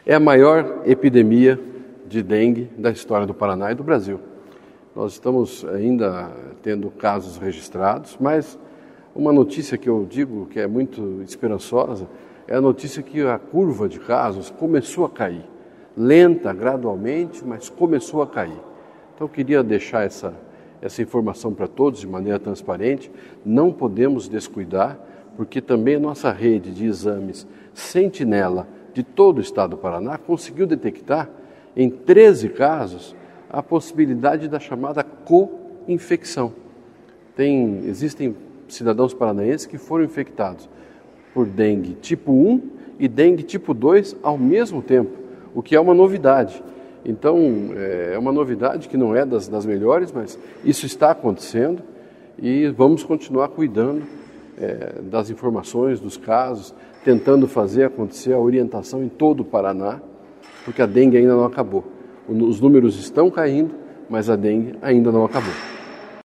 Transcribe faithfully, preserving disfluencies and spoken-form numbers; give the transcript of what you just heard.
É a maior epidemia de dengue da história do Paraná e do Brasil. Nós estamos ainda tendo casos registrados, mas uma notícia que eu digo que é muito esperançosa é a notícia que a curva de casos começou a cair. Lenta, gradualmente, mas começou a cair. Então eu queria deixar essa, essa informação para todos de maneira transparente. Não podemos descuidar, porque também a nossa rede de exames Sentinela de todo o estado do Paraná conseguiu detectar em treze casos a possibilidade da chamada co-infecção. Tem, existem cidadãos paranaenses que foram infectados por dengue tipo um e dengue tipo dois ao mesmo tempo, o que é uma novidade. Então, é uma novidade que não é das, das melhores, mas isso está acontecendo e vamos continuar cuidando é, das informações, dos casos, tentando fazer acontecer a orientação em todo o Paraná, porque a dengue ainda não acabou. Os números estão caindo, mas a dengue ainda não acabou.